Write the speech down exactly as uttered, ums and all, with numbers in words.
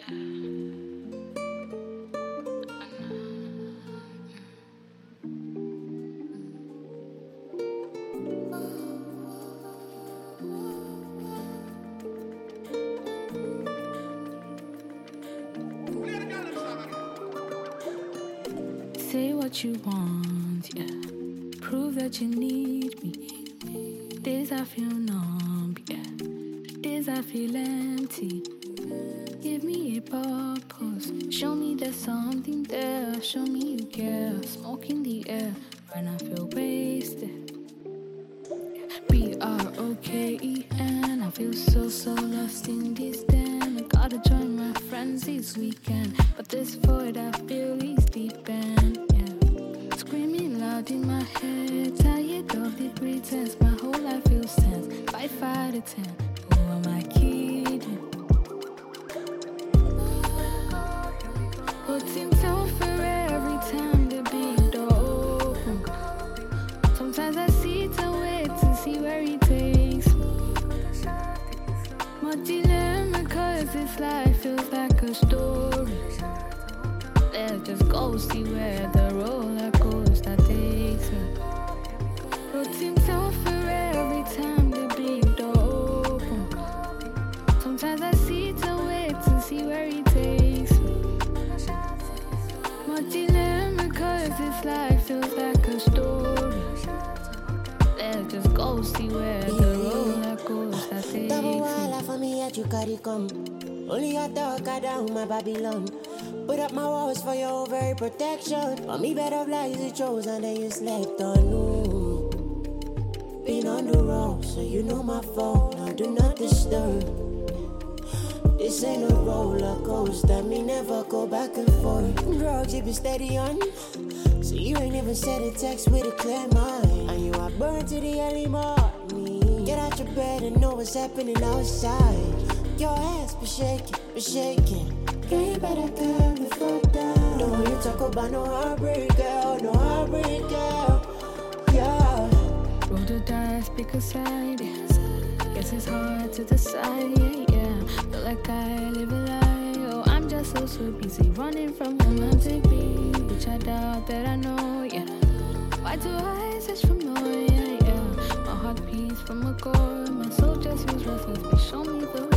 Say what you want, yeah. Prove that you need me. Days I feel numb, yeah. Days I feel empty. Give me a purpose. Show me there's something there. Show me you care. Smoke in the air when I feel wasted. B R O K E N. I feel so, so lost in this den. I gotta join my friends this weekend. But this void I feel is deep end, yeah. Screaming loud in my head. Tired of the pretense. My whole life feels tense. Five, five to ten. Who am I kidding? What seems so fair every time the big door opens. Sometimes I sit and wait to see where it takes me. My dilemma, cause this life feels like a story. Let's just go see where the roller coaster takes me. What seems so fair every time the big door opens. Sometimes I sit and wait to see where it takes me. My dilemma, cause this life feels like a story. Let's just go see where the roller coaster takes me. Double wall for me at you carry come. Only your dog got down my Babylon. Put up my walls for your very protection. For me bed of lies you chose and then you slept on. Ooh. Been on the road, so you know my phone. Now do not disturb. This ain't a roller coaster, me never go back and forth. Drugs you be steady on, so you ain't even said a text with a clear mind. And you are burned to the early morning. Get out your bed and know what's happening outside. Your ass be shaking, be shaking. Girl, you better calm the fuck down. Don't want you talk about no heartbreak, girl, no heartbreak, girl. Yeah. Roll the dice, pick a side. Guess it's hard to decide, yeah, yeah. Feel like I live a lie. Oh, I'm just so, so busy running from romantic beat, which I doubt that I know, yeah. Why do I search for more, yeah, yeah. My heart beats from a core. My soul just feels restless, but show me the